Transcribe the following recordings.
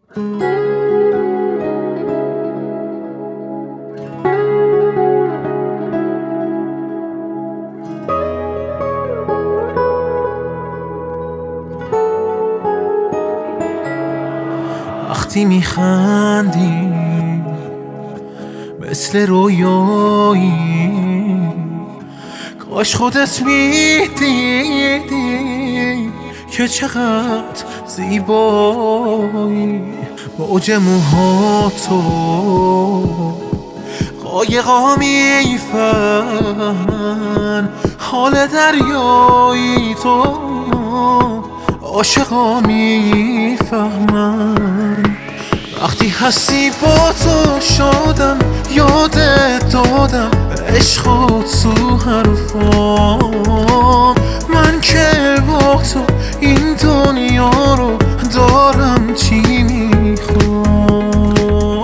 وقتی میخندی مثل رویایی، کاش خودت میدیدی که چقدر زیبایی. موج موهاتو قایقا میفهمن، حال دریایی تو عاشقا میفهمن. وقتی هستی با تو شدم، یادت دادم عشق تو حرفام. من که با تو این دنیا رو دارم چی میخوام.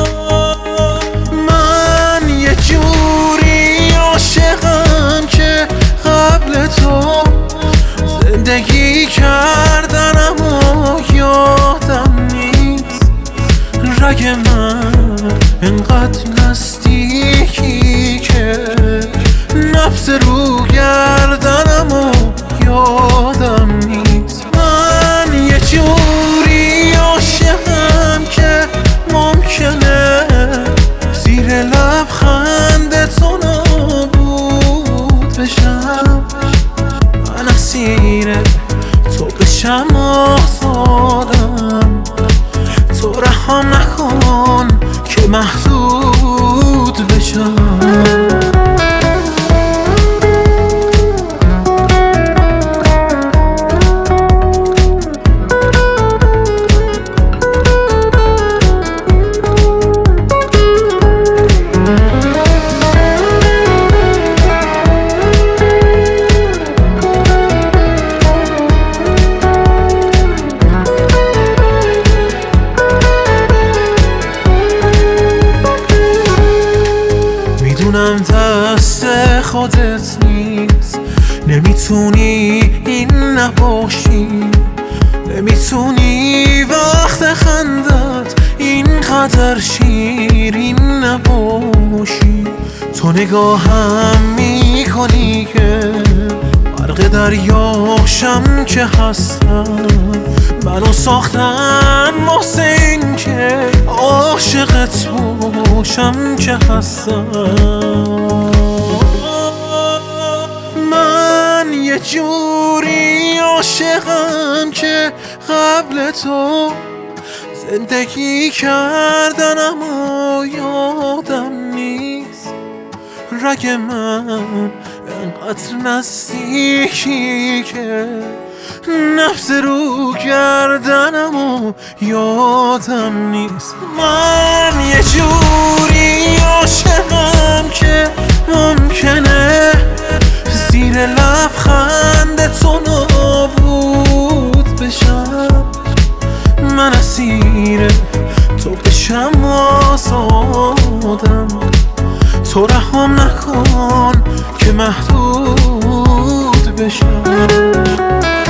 من یه جوری عاشقم که قبل تو زندگی کردن اما یادم نیست. رگ من انقدر نزدیکی که نفس رو گردنم و یادم نیست. من یه جوری عاشقم که ممکنه زیر لبخند تو نابود بشم. من اسیر تو بشم آزادم، تو رهام نکن که محدود بشم. میدونم دست خودت نیست، نمیتونی این نباشی، نمیتونی وقت خندت اینقدر شیرین نباشی. تو نگاهم میکنی که غرق دریاشم که هستم. منو ساختن واسه این که عاشقت باشم که هستم. من یه جوری عاشقم که قبل تو زندگی کردن اما یادم نیست. رگ من انقدر نزدیکی که نفس رو گردنم و یادم نیست. من یه جوری عاشقم که ممکنه زیر لبخند تو نابود بشم. من اسیر تو بشم آزادم، تو رهام نکن که محدود بشم.